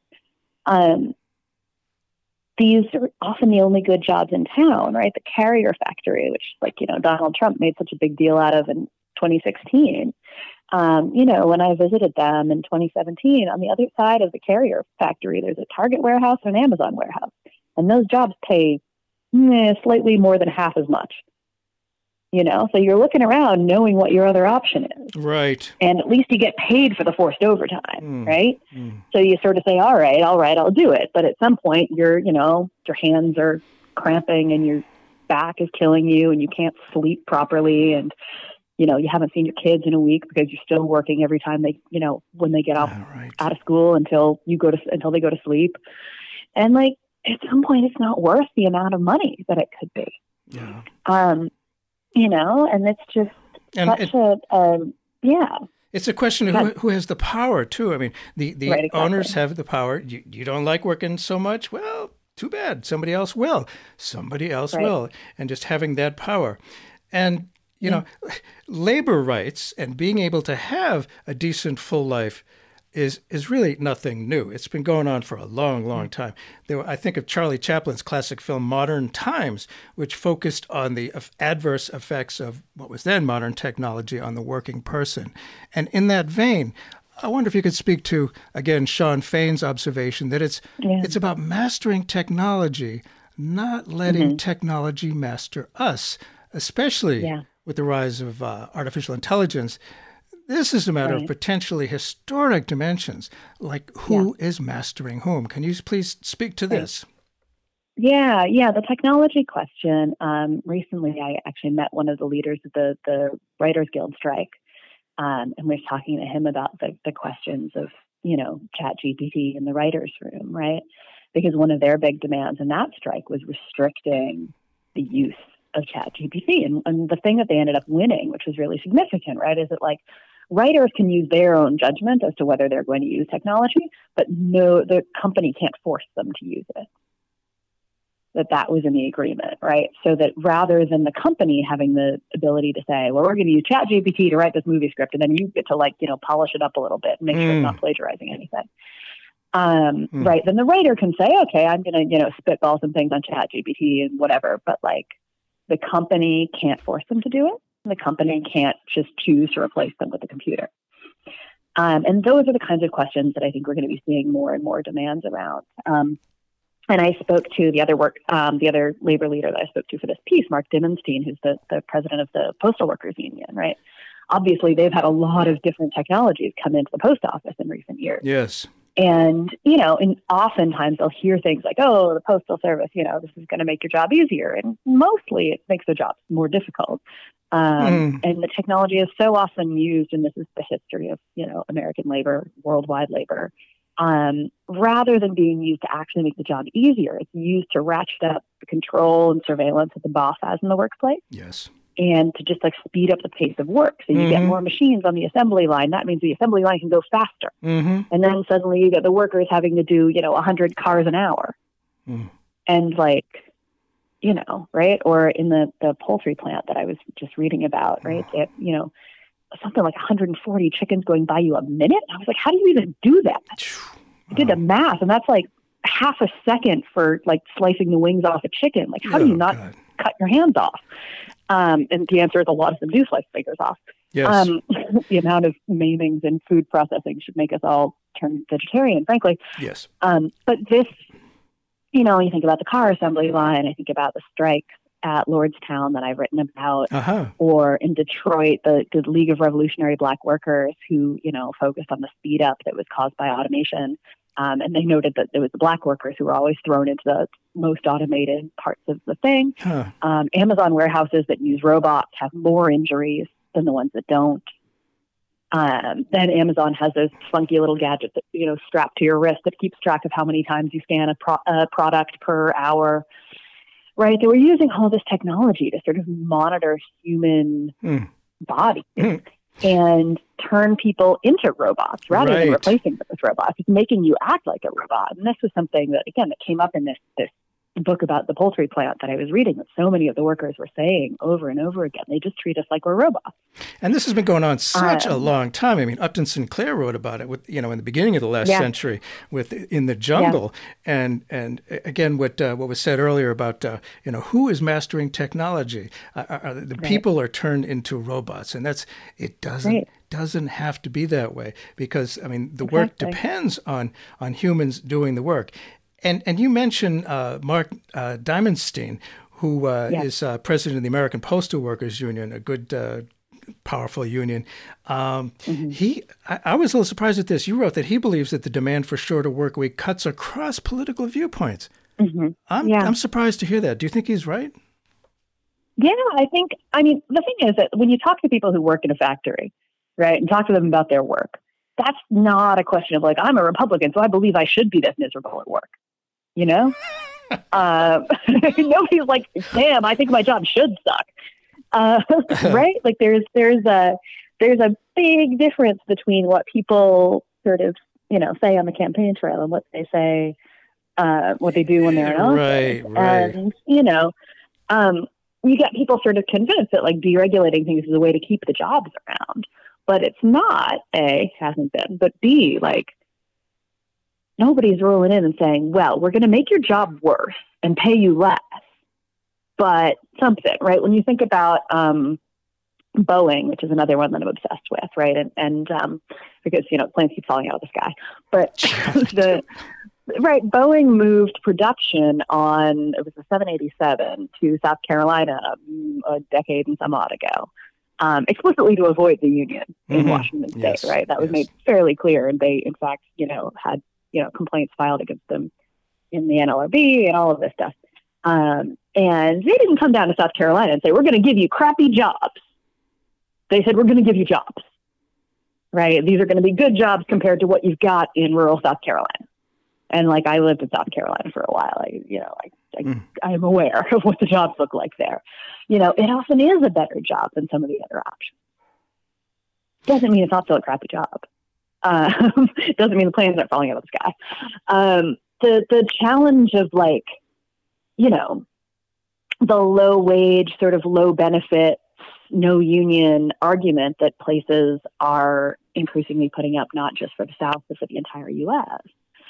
These are often the only good jobs in town, right? The Carrier factory, which Donald Trump made such a big deal out of in 2016. When I visited them in 2017, on the other side of the Carrier factory, there's a Target warehouse and an Amazon warehouse. And those jobs pay slightly more than half as much. So you're looking around knowing what your other option is. Right. And at least you get paid for the forced overtime, right? So you sort of say, all right, I'll do it. But at some point your hands are cramping and your back is killing you and you can't sleep properly. And, you haven't seen your kids in a week because you're still working every time they, when they get out of school until they go to sleep. And at some point it's not worth the amount of money that it could be. Yeah. And it's just It's a question of who has the power, too. I mean, the right, exactly. Owners have the power. You don't like working so much? Well, too bad. Somebody else will. And just having that power. And, labor rights and being able to have a decent full life is really nothing new. It's been going on for a long, long time. I think of Charlie Chaplin's classic film Modern Times, which focused on the adverse effects of what was then modern technology on the working person. And in that vein, I wonder if you could speak to, again, Shawn Fain's observation that it's about mastering technology, not letting technology master us, especially with the rise of artificial intelligence. This is a matter of potentially historic dimensions, like who is mastering whom. Can you please speak to this? Yeah. The technology question. Recently, I actually met one of the leaders of the Writers Guild strike, and we were talking to him about the questions of, ChatGPT in the writers' room, right? Because one of their big demands in that strike was restricting the use of ChatGPT. And the thing that they ended up winning, which was really significant, right, is that writers can use their own judgment as to whether they're going to use technology, but no, the company can't force them to use it. That was in the agreement, right? So that rather than the company having the ability to say, well, we're going to use ChatGPT to write this movie script, and then you get to polish it up a little bit and make sure it's not plagiarizing anything. Right. Then the writer can say, okay, I'm going to, spitball some things on ChatGPT and whatever, but the company can't force them to do it. The company can't just choose to replace them with a computer. And those are the kinds of questions that I think we're going to be seeing more and more demands around. And I spoke to the other labor leader that I spoke to for this piece, Mark Dimenstein, who's the president of the Postal Workers Union, right? Obviously, they've had a lot of different technologies come into the post office in recent years. Yes. And, and oftentimes they'll hear things like, oh, the Postal Service, this is going to make your job easier. And mostly it makes the job more difficult. And the technology is so often used, and this is the history of, American labor, worldwide labor, rather than being used to actually make the job easier. It's used to ratchet up the control and surveillance that the boss has in the workplace. Yes. And to just speed up the pace of work. So you get more machines on the assembly line. That means the assembly line can go faster. And then suddenly you get the workers having to do, 100 cars an hour. And right? Or in the poultry plant that I was just reading about, right? It, something like 140 chickens going by you a minute. I was like, how do you even do that? I did the math, and that's half a second for slicing the wings off a chicken. How do you not cut your hands off? And the answer is a lot of them do slice fingers off. Yes. The amount of maimings in food processing should make us all turn vegetarian, frankly. Yes. But this, you think about the car assembly line, I think about the strikes at Lordstown that I've written about, or in Detroit, the League of Revolutionary Black Workers who, focused on the speed up that was caused by automation. And they noted that there was the black workers who were always thrown into the most automated parts of the thing. Amazon warehouses that use robots have more injuries than the ones that don't. Then Amazon has those funky little gadgets that, strapped to your wrist that keeps track of how many times you scan a product per hour. right? They were using all this technology to sort of monitor human bodies and turn people into robots rather than replacing them with robots. It's making you act like a robot. And this was something that, again, that came up in this book about the poultry plant that I was reading, that so many of the workers were saying over and over again, they just treat us like we're robots. And this has been going on such a long time. I mean, Upton Sinclair wrote about it in the beginning of the last century with In the Jungle. And again, what was said earlier about, who is mastering technology? The people are turned into robots. And it doesn't have to be that way, because, I mean, the work depends on humans doing the work. And you mentioned Mark Diamondstein, who is president of the American Postal Workers Union, a good, powerful union. I was a little surprised at this. You wrote that he believes that the demand for shorter work week cuts across political viewpoints. I'm surprised to hear that. Do you think he's right? Yeah, the thing is that when you talk to people who work in a factory, right, and talk to them about their work, that's not a question of like, I'm a Republican, so I believe I should be this miserable at work. Nobody's like, damn, I think my job should suck. Right? Like there's a big difference between what people sort of, say on the campaign trail and what they say, what they do when they're in office. Right. And, you get people sort of convinced that like deregulating things is a way to keep the jobs around, but it's not. A, hasn't been, but B, like, nobody's rolling in and saying, well, we're going to make your job worse and pay you less, but something, right? When you think about Boeing, which is another one that I'm obsessed with, right? And because, planes keep falling out of the sky. But Boeing moved production on, it was a 787 to South Carolina a decade and some odd ago, explicitly to avoid the union in Washington State, right? That was made fairly clear. And they, in fact, had complaints filed against them in the NLRB and all of this stuff. And they didn't come down to South Carolina and say, we're going to give you crappy jobs. They said, we're going to give you jobs, right? These are going to be good jobs compared to what you've got in rural South Carolina. And like, I lived in South Carolina for a while. I'm aware of what the jobs look like there. It often is a better job than some of the other options. Doesn't mean it's not still a crappy job. It doesn't mean the planes aren't falling out of the sky. The challenge of like, the low wage, sort of low benefit, no union argument that places are increasingly putting up, not just for the South, but for the entire U.S.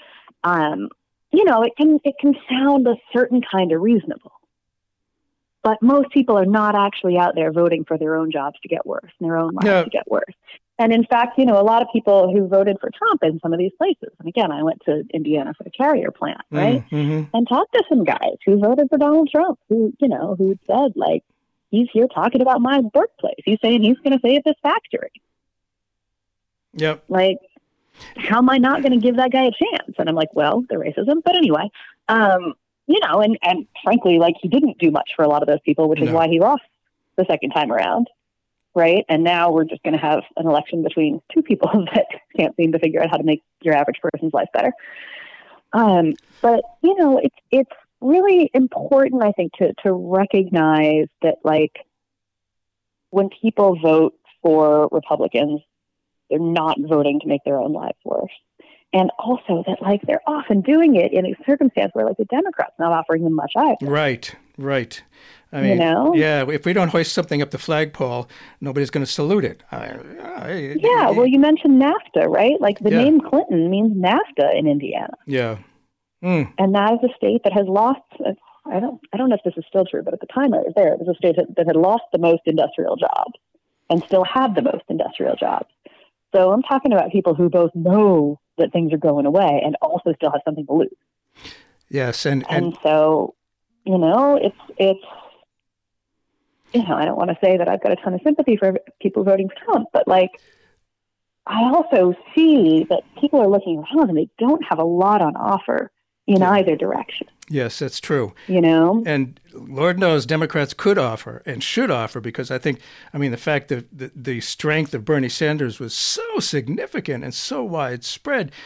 It can sound a certain kind of reasonable, but most people are not actually out there voting for their own jobs to get worse and their own lives to get worse. And in fact, a lot of people who voted for Trump in some of these places, and again, I went to Indiana for the Carrier plant, right? And talked to some guys who voted for Donald Trump, who said, like, he's here talking about my workplace. He's saying he's going to save this factory. Yep. Like, how am I not going to give that guy a chance? And I'm like, well, the racism. But anyway, and frankly, like, he didn't do much for a lot of those people, which is why he lost the second time around. Right. And now we're just going to have an election between two people that can't seem to figure out how to make your average person's life better. But, it's really important, I think, to recognize that, like, when people vote for Republicans, they're not voting to make their own lives worse. And also that, like, they're often doing it in a circumstance where, like, the Democrats not offering them much either. Right. I mean, if we don't hoist something up the flagpole, nobody's going to salute it. Well, you mentioned NAFTA, right? Like, the name Clinton means NAFTA in Indiana. Yeah. And that is a state that has lost, I don't know if this is still true, but at the time I was there, it was a state that had lost the most industrial jobs and still had the most industrial jobs. So I'm talking about people who both know that things are going away and also still have something to lose. Yes. And so, it's I don't want to say that I've got a ton of sympathy for people voting for Trump, but, like, I also see that people are looking around and they don't have a lot on offer in either direction. Yes, that's true. And Lord knows Democrats could offer and should offer, because the fact that the strength of Bernie Sanders was so significant and so widespread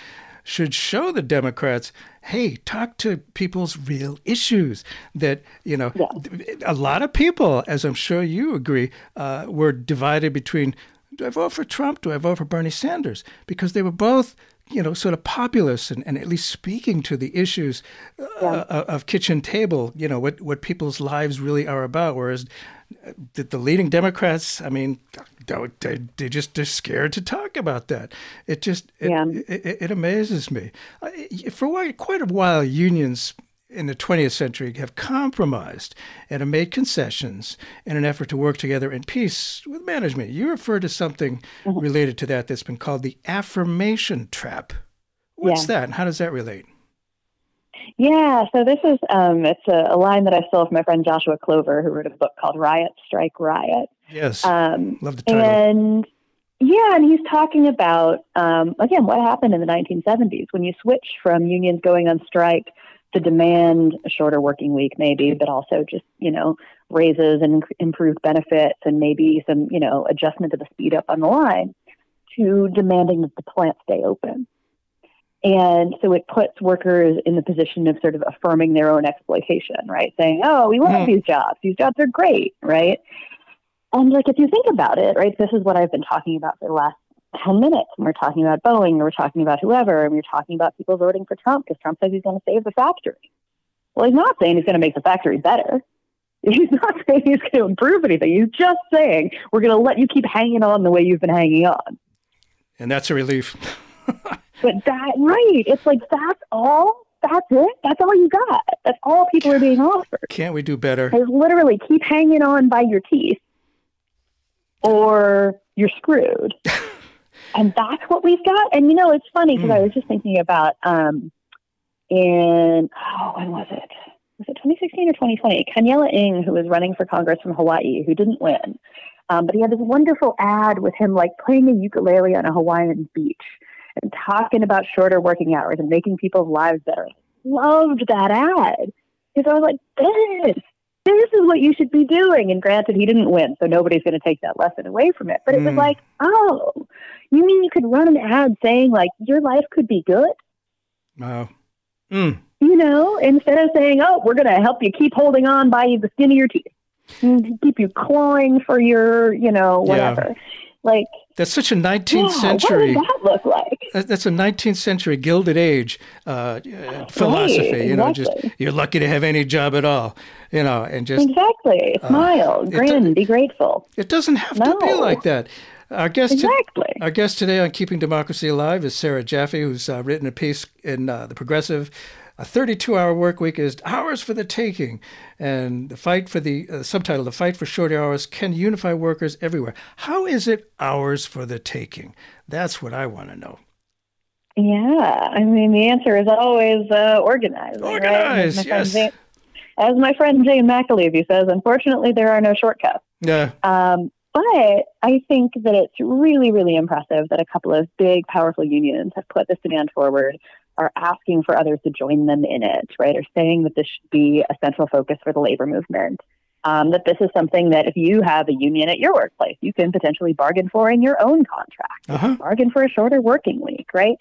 should show the Democrats, hey, talk to people's real issues. That, a lot of people, as I'm sure you agree, were divided between, do I vote for Trump? Do I vote for Bernie Sanders? Because they were both, sort of populist and at least speaking to the issues of kitchen table, what people's lives really are about. Whereas the leading Democrats, I mean, they're scared to talk about that. It amazes me. For quite a while, unions in the 20th century have compromised and have made concessions in an effort to work together in peace with management. You refer to something related to that's been called the affirmation trap. What's that, and how does that relate? Yeah, so this is it's a line that I stole from my friend Joshua Clover, who wrote a book called Riot, Strike, Riot. Yes, love the title. And he's talking about, again, what happened in the 1970s when you switch from unions going on strike to demand a shorter working week, maybe, but also just, raises and improved benefits and maybe some, adjustment to the speed up on the line, to demanding that the plant stay open. And so it puts workers in the position of sort of affirming their own exploitation, right? Saying, oh, we love these jobs. These jobs are great, right? And like, if you think about it, right, this is what I've been talking about for the last 10 minutes. And we're talking about Boeing, and we're talking about whoever, and we're talking about people voting for Trump because Trump says he's going to save the factory. Well, he's not saying he's going to make the factory better. He's not saying he's going to improve anything. He's just saying, we're going to let you keep hanging on the way you've been hanging on. And that's a relief. But it's like, that's all? That's it? That's all you got? That's all people are being offered? Can't we do better? Is literally keep hanging on by your teeth or you're screwed. And that's what we've got. And, it's funny because I was just thinking about when was it? Was it 2016 or 2020? Kanyela Ng, who was running for Congress from Hawaii, who didn't win. But he had this wonderful ad with him like playing a ukulele on a Hawaiian beach and talking about shorter working hours and making people's lives better. Loved that ad. Because I was like, this is what you should be doing. And granted, he didn't win, so nobody's going to take that lesson away from it. But it was like, oh, you mean you could run an ad saying like your life could be good? Wow. Instead of saying, oh, we're going to help you keep holding on by the skin of your teeth. Keep you clawing for your, whatever. Yeah. Like, that's such a 19th century. What does that look like? That's a 19th century Gilded Age philosophy. Right, exactly. Just you're lucky to have any job at all. And just exactly smile, grin, be grateful. It doesn't have to be like that. Our guest today on Keeping Democracy Alive is Sarah Jaffe, who's written a piece in The Progressive. A 32-hour work week is ours for the taking. And the fight for subtitle, The Fight for Shorter Hours Can Unify Workers Everywhere. How is it ours for the taking? That's what I want to know. Yeah. I mean, the answer is always organized. Organized, right? yes. As my friend Jane McAlevey says, unfortunately, there are no shortcuts. Yeah. But I think that it's really, really impressive that a couple of big, powerful unions have put this demand forward, are asking for others to join them in it, right? Are saying that this should be a central focus for the labor movement. That this is something that if you have a union at your workplace, you can potentially bargain for in your own contract, bargain for a shorter working week, right?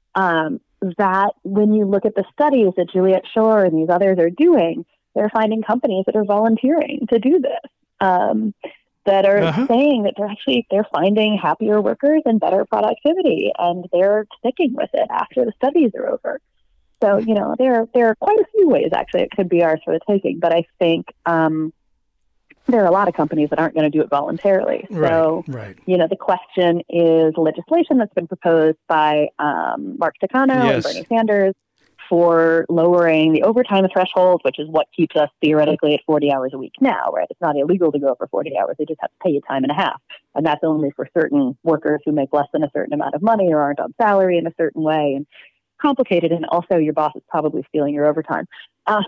That when you look at the studies that Juliet Schor and these others are doing, they're finding companies that are volunteering to do this. That are saying that they're finding happier workers and better productivity, and they're sticking with it after the studies are over. So, there are quite a few ways actually it could be ours for the taking, but I think there are a lot of companies that aren't going to do it voluntarily. So, the question is legislation that's been proposed by Mark Takano and Bernie Sanders for lowering the overtime threshold, which is what keeps us theoretically at 40 hours a week now, right? It's not illegal to go over 40 hours. They just have to pay you time and a half. And that's only for certain workers who make less than a certain amount of money or aren't on salary in a certain way. And complicated. And also your boss is probably stealing your overtime. But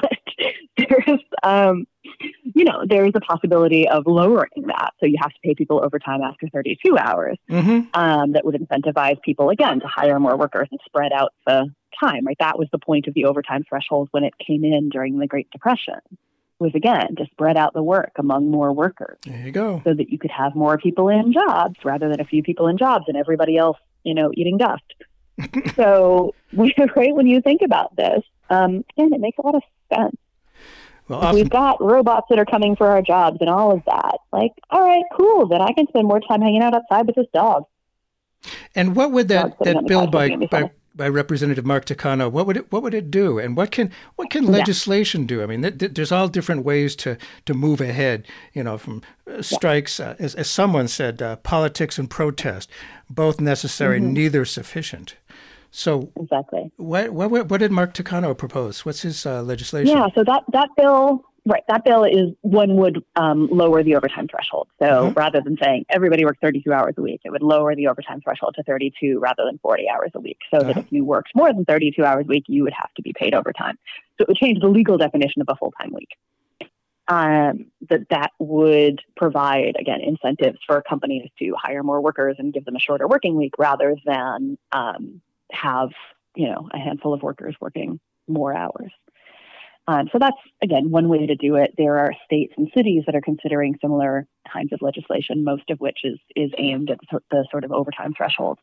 there's a possibility of lowering that. So you have to pay people overtime after 32 hours. That would incentivize people, again, to hire more workers and spread out the time, right? That was the point of the overtime threshold when it came in during the Great Depression, was, again, to spread out the work among more workers. There you go. So that you could have more people in jobs rather than a few people in jobs and everybody else, eating dust. So, right when you think about this, again, it makes a lot of sense. Well, If we've got robots that are coming for our jobs and all of that. Like, all right, cool. Then I can spend more time hanging out outside with this dog. and what would Dog's sitting on that the bill couch looking at me funny. by Representative Mark Takano, what would it do, and what can Yeah, legislation do? I mean, there's all different ways to move ahead. From yeah. strikes, as someone said, politics and protest, both necessary, hmm neither sufficient. So, Exactly. what did Mark Takano propose? What's his legislation? Yeah, so that bill, right, that bill is one would lower the overtime threshold. So Uh-huh. rather than saying everybody works 32 hours a week, it would lower the overtime threshold to 32 rather than 40 hours a week. So that Uh-huh. if you worked more than 32 hours a week, you would have to be paid overtime. So it would change the legal definition of a full-time week. That would provide, again, incentives for companies to hire more workers and give them a shorter working week rather than have, a handful of workers working more hours. So that's, again, one way to do it. There are states and cities that are considering similar kinds of legislation, most of which is aimed at the sort of overtime threshold.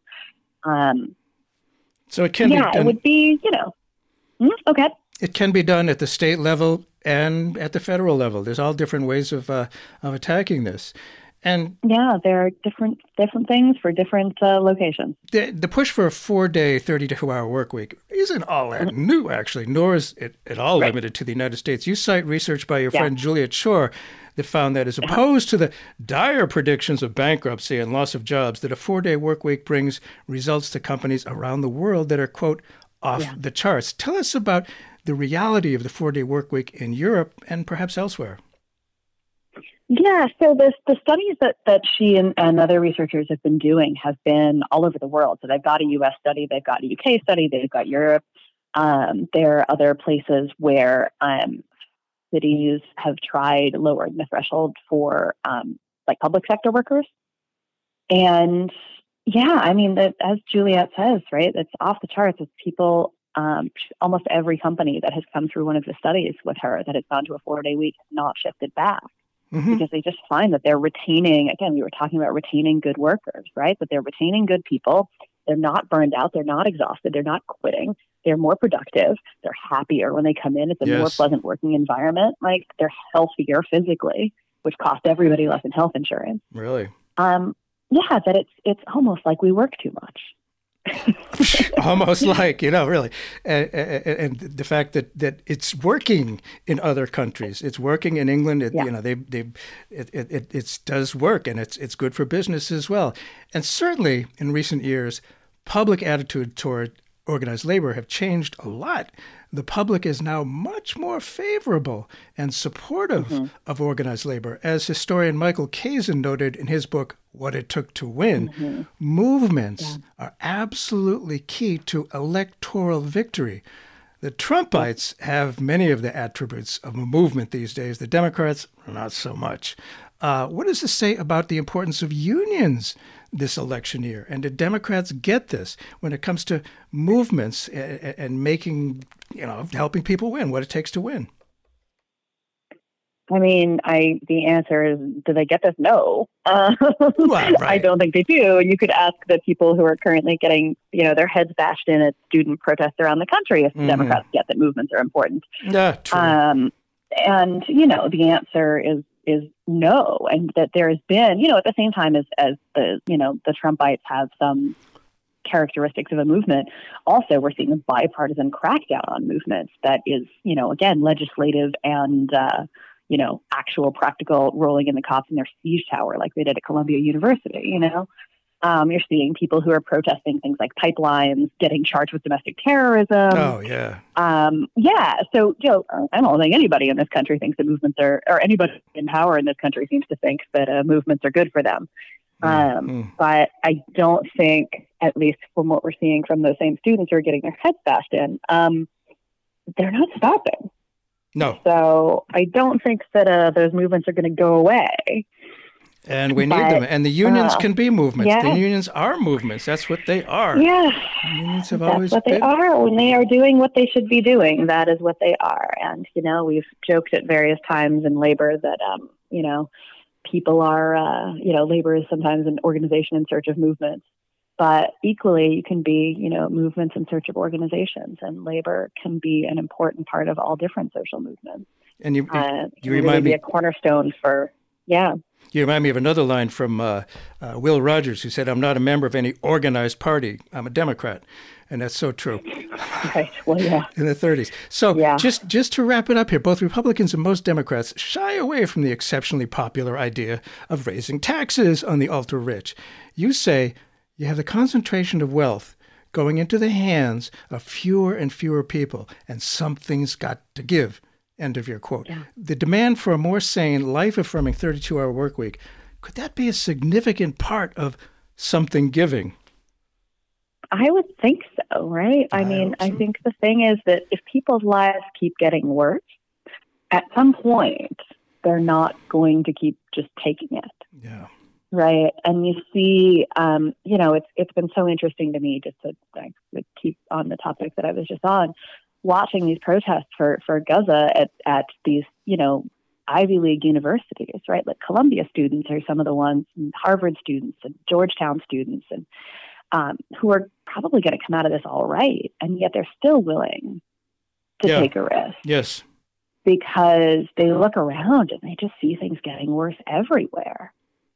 So it can be It done. would be, okay. It can be done at the state level and at the federal level. There's all different ways of attacking this, and Yeah, there are different things for different locations. the push for a 4-day, 32-hour work week isn't all that new, actually, nor is it at all Right. limited to the United States. You cite research by your Yeah. friend Juliet Shore that found that, as opposed to the dire predictions of bankruptcy and loss of jobs, that a 4-day work week brings results to companies around the world that are, quote, off Yeah. the charts. Tell us about the reality of the 4-day work week in Europe and perhaps elsewhere. Yeah, so the studies that she and other researchers have been doing have been all over the world. So they've got a U.S. study, they've got a U.K. study, they've got Europe. There are other places where cities have tried lowering the threshold for like public sector workers. And yeah, I mean, as Juliet says, right, it's off the charts. It's people, almost every company that has come through one of the studies with her that has gone to a 4-day week has not shifted back. Mm-hmm. Because they just find that they're retaining, again, we were talking about retaining good workers, right? But they're retaining good people. They're not burned out. They're not exhausted. They're not quitting. They're more productive. They're happier when they come in. It's a more Yes. pleasant working environment. Like, they're healthier physically, which costs everybody less in health insurance. Really? That it's almost like we work too much. Almost like, really. And the fact that it's working in other countries, it's working in England. It does work, and it's good for business as well. And certainly in recent years, public attitude toward organized labor have changed a lot. The public is now much more favorable and supportive of organized labor. As historian Michael Kazin noted in his book, What It Took to Win, movements are absolutely key to electoral victory. The Trumpites have many of the attributes of a movement these days. The Democrats, not so much. What does this say about the importance of unions this election year? And do Democrats get this when it comes to movements and making, helping people win, what it takes to win? I mean, the answer is, do they get this? No. Well, right. I don't think they do. You could ask the people who are currently getting, their heads bashed in at student protests around the country if the Democrats get that movements are important. Yeah, true. And, the answer is no. And that there has been, at the same time as the Trumpites have some characteristics of a movement, also we're seeing a bipartisan crackdown on movements that is, again, legislative and, actual practical, rolling in the cops in their siege tower like they did at Columbia University, You're seeing people who are protesting things like pipelines getting charged with domestic terrorism. Oh, yeah. So, I don't think anybody in this country thinks that movements or anybody in power in this country seems to think that movements are good for them. But I don't think, at least from what we're seeing from those same students who are getting their heads bashed in, they're not stopping. No. So I don't think that those movements are going to go away. And we need them. And the unions can be movements. Yeah. The unions are movements. That's what they are. Yeah. Unions have That's always what been. they are. When they are doing what they should be doing, that is what they are. And, we've joked at various times in labor that, people are, labor is sometimes an organization in search of movements. But equally, you can be, movements in search of organizations, and labor can be an important part of all different social movements. And you really remind me a cornerstone for, yeah. You remind me of another line from Will Rogers, who said, "I'm not a member of any organized party. I'm a Democrat." And that's so true. Right. Well, yeah. In the 30s. So just to wrap it up here, both Republicans and most Democrats shy away from the exceptionally popular idea of raising taxes on the ultra-rich. You say you have the concentration of wealth going into the hands of fewer and fewer people, and something's got to give. End of your quote. Yeah. The demand for a more sane, life-affirming 32-hour work week, could that be a significant part of something giving? I would think so, right? I think the thing is that if people's lives keep getting worse, at some point, they're not going to keep just taking it. Yeah. Right. And you see, it's been so interesting to me, just to keep on the topic that I was just on, watching these protests for Gaza at these, Ivy League universities, right? Like Columbia students are some of the ones, and Harvard students and Georgetown students, and who are probably going to come out of this all right. And yet they're still willing to take a risk. Yes. Because they look around and they just see things getting worse everywhere.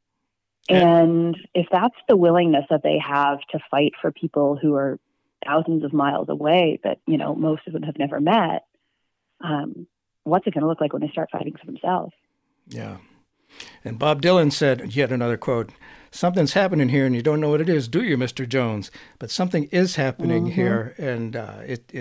And if that's the willingness that they have to fight for people who are thousands of miles away that, most of them have never met, what's it going to look like when they start fighting for themselves? Yeah. And Bob Dylan said, yet another quote, "Something's happening here and you don't know what it is, do you, Mr. Jones? But something is happening here, and it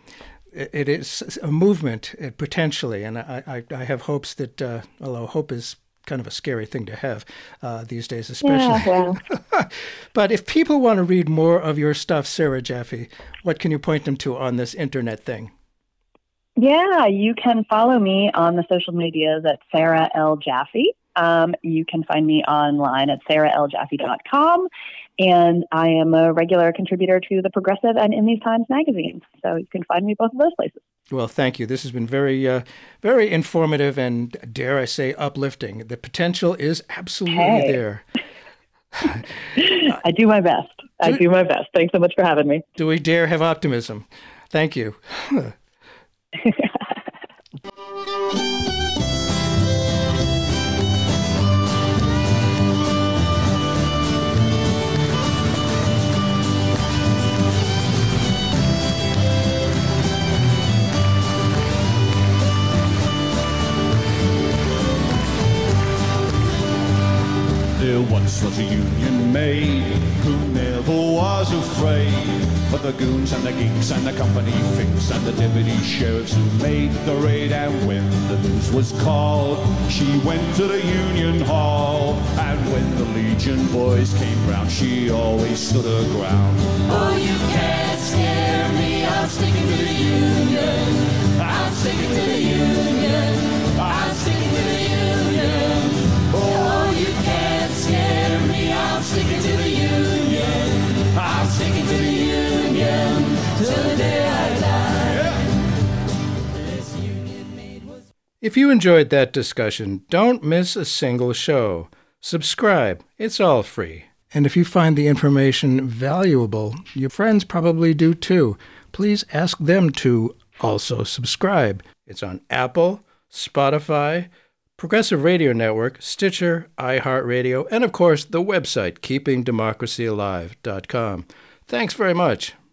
is a movement, potentially. And I have hopes that, although hope is kind of a scary thing to have these days, especially. Yeah. But if people want to read more of your stuff, Sarah Jaffe, what can you point them to on this internet thing? Yeah, you can follow me on the social medias at Sarah L. Jaffe. You can find me online at saraljaffe.com. And I am a regular contributor to The Progressive and In These Times magazines. So you can find me both of those places. Well, thank you. This has been very, very informative and, dare I say, uplifting. The potential is absolutely there. I do my best. Thanks so much for having me. Do we dare have optimism? Thank you. There once was a Union maid who never was afraid of the goons and the geeks and the company finks and the deputy sheriffs who made the raid. And when the news was called, she went to the Union Hall. And when the Legion boys came round, she always stood her ground. Oh, you can't scare me, I'm sticking to the Union. I'm sticking to the Union. I'm sticking to the Union. Oh, you can't scare me, I'm sticking to the Union. I'm sticking to the Union till the day I die. This union made was... If you enjoyed that discussion, don't miss a single show. Subscribe. It's all free. And if you find the information valuable, your friends probably do too. Please ask them to also subscribe. It's on Apple, Spotify, Progressive Radio Network, Stitcher, iHeartRadio, and of course the website keepingdemocracyalive.com. Thanks very much.